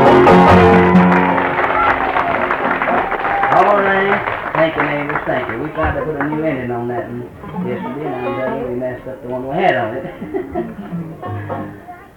All right. Thank you, neighbors. Thank you. We tried to put a new ending on that yesterday, and we messed up the one we had on it.